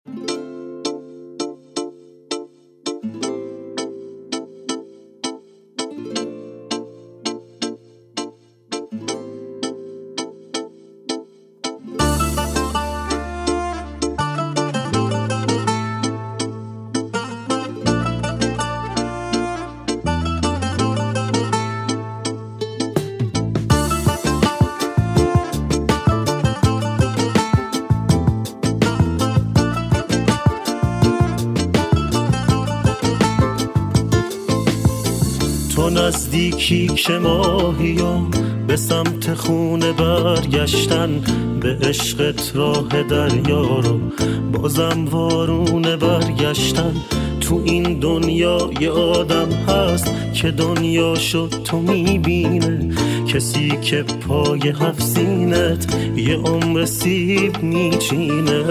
تو نزدیکی که ماهیم به سمت خونه برگشتن، به عشقت راه دریا رو بازم وارونه برگشتن. تو این دنیا یه آدم هست که دنیا شد تو میبینه، کسی که پای هفت سینت یه عمر سیب میچینه.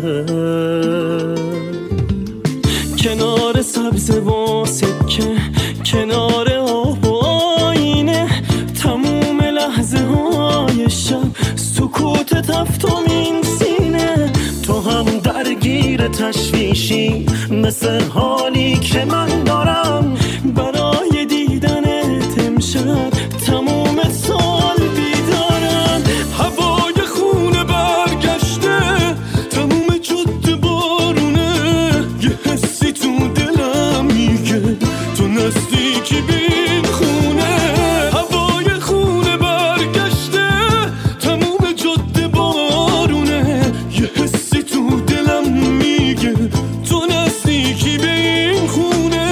کنار سبز و سکه، کنار آب و آینه، تموم لحظه های شب سکوت تفتمین سینه. تو هم درگیر تشویشی مثل حالی که من دارم، برای دیدنت امشب تموم سال بیدارم. هوای خونه برگشته، تموم جاده بارونه، یه حسی تو دلم میگه تو نزدیکی بین خونه. هوای خونه برگشته، تموم جاده بارونه، یه حسی تو دلم میگه تو نزدیکی بین خونه.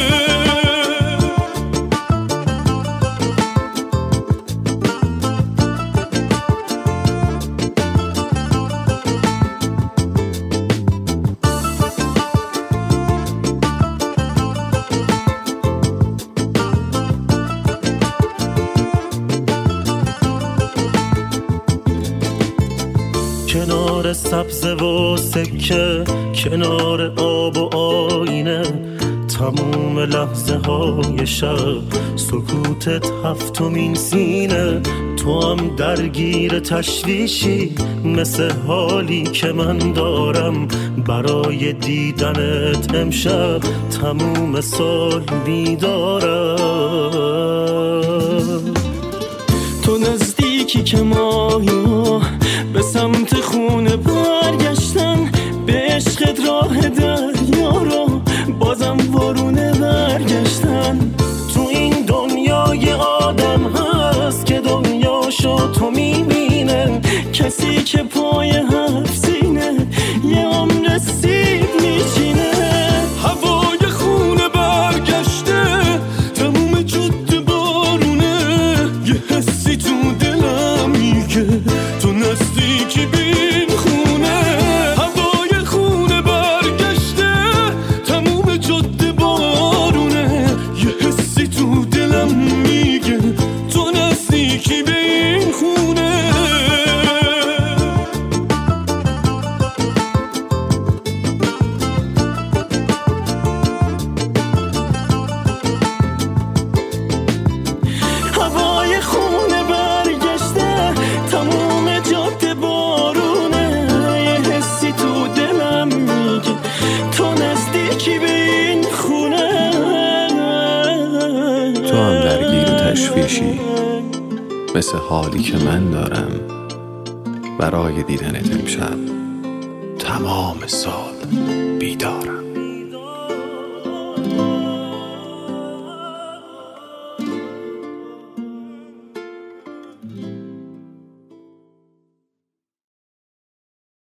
کنار سبز و سکه، کنار آب و آینه، تموم لحظه های شب سکوتت هفتمین سینه. تو هم درگیر تشویشی مثل حالی که من دارم، برای دیدنت امشب تموم سال بیدارم. تو نزدیکی که ماهی به سمت خونه برگشتن، به عشقت راه دریا رو بازم وارونه برگشتن. تو این دنیا یه آدم هست که دنیا شد تو میبینه، کسی که پای هفت سینه یه عمر سیب میچینه. هوای خونه برگشته، تموم جاده بارونه، یه حسی تو دلم میگه تو نزدیکی بین خونه. هوای خونه برگشته، تموم جاده بارونه، یه حسی تو دلم میگه تو نزدیکی بین خونه. هوای خونه برگشته، تموم جاده بارونه، یه حسی تو دلم میگه تو نزدیکی به این خونه. تو هم درگیر تشویشی مثل حالی که من دارم، برای دیدنت امشب تمام سال بیدارم.